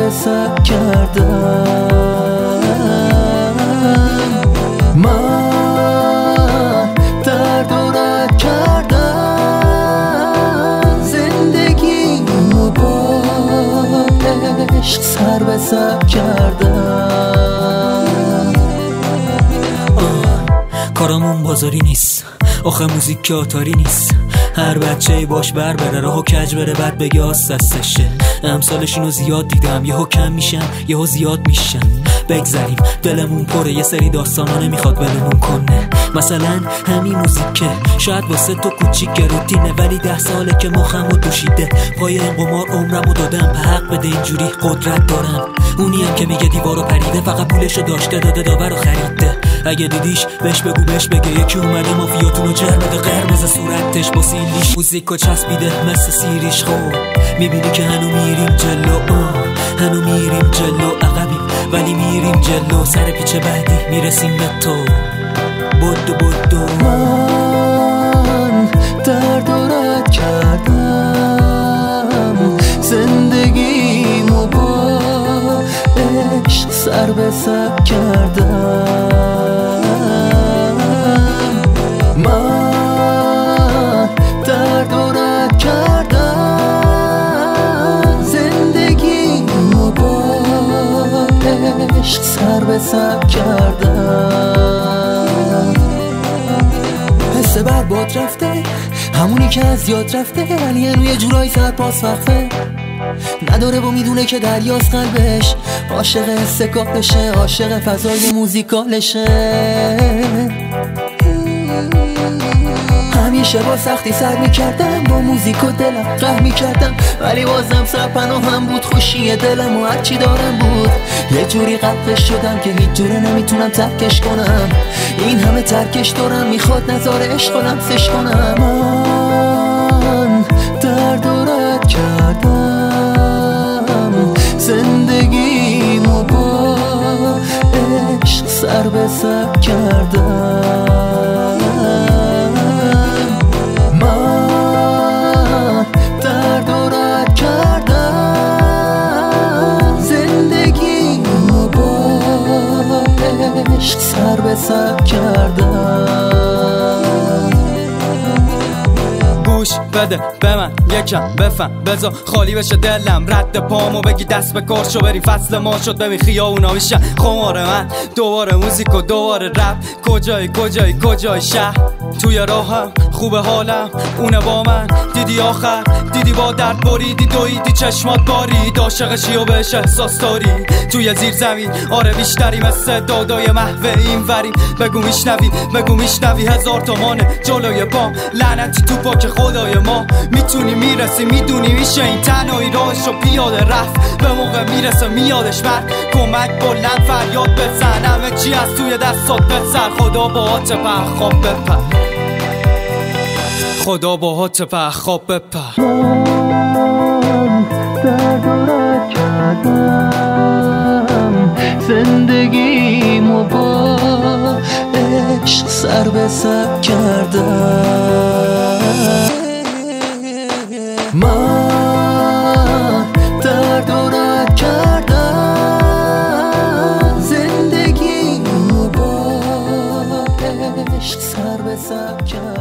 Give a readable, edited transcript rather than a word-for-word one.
به سر کردم. من درد و رد کردم، زندگیمو با عشق سر به سر کردم. کارامون بازاری نیست، آخه موزیک که آتاری نیست. هر بچه باش بر بره راهو کج بره بعد بگه آس دستشه. امثالشونو زیاد دیدم، یهو کم میشن یهو زیاد میشن. بگذریم دلمون پره، یه سری داستانا نمیخواد ولمون کنه. مثلا همین موزیکه شاید واسه تو کوچیکه روتینه، ولی 10 ساله که مخمو دوشیده. پای این قمار عمرمو دادم، به حق بده اینجوری قدرت دارم. اونیم که میگه دیوارو پریده، فقط پولشو داشته داده داورو خریده. اگه دیدیش بهش بگو بهش بگه یکی اومده مافیاتونو جر بده. قرمز صورتش با سیلیش موزیکو چسبیده مثل سیریش. خب میبینی که هنو میریم جلو، هنو میریم جلو. عقبیم ولی میریم جلو، سر پیچ بعدی میرسیم به تو. بدو بدو من درد و رد کردم، زندگیمو با عشق سر به سر کردم. من درد و رد کردم، زندگیمو با عشق سر به سر کردم. حس برباد رفته، همونی که از یاد رفته، ولی هنو یه جورایی سر پاس وقفه نداره و میدونه که دریاست قلبش. عاشق استکالشه، عاشق فضای موزیکالشه. همیشه با سختی سر میکردم، با موزیک و دلم قهر میکردم، ولی بازم سرپناهم بود خوشی دلم و هرچی دارم بود. یه جوری غرقش شدم که هیچ جوره نمیتونم ترکش کنم. این همه ترکش دارم، میخواد نظارش کنم سش کنم. من درد و رد کردم، زندگیمو با عشق سر به سر کردم. من درد و رد کردم، زندگیمو با عشق سر به سر کردم. گوش بده به من یکم بفهم، بذار خالی بشه دلم، رد پامو بگی دست به کار شو بریم. فصل ما شد ببین خیابونا میشن خمار من. دوباره موزیک و دوباره رپ، کجای شهر توی راهم خوبه حالم. اونه با من دیدی آخر، دیدی با درد بریدی دویدی چشمات بارید. عاشقشی و بهش احساس داری توی زیر زمین. آره بیشتری مثل دادای محوه این وریم. بگو میشنوی 1000 تومانه جلوی پام. لعنتی تو پاک خدای ما، میتونی میرسی میدونی میشه این تنهایی راهشو پیاده رفت. به موقع میرسه میادش مرد، کمک بلند فریاد بزن. همه چی از توی دستات بسر، خدا باهات خواب بپر، خدا باهات خواب بپر. من درد و رد کردم، زندگیمو با عشق سر به سر کردم. من درد و رد کردم، زندگیمو با عشق سر به سر کردم.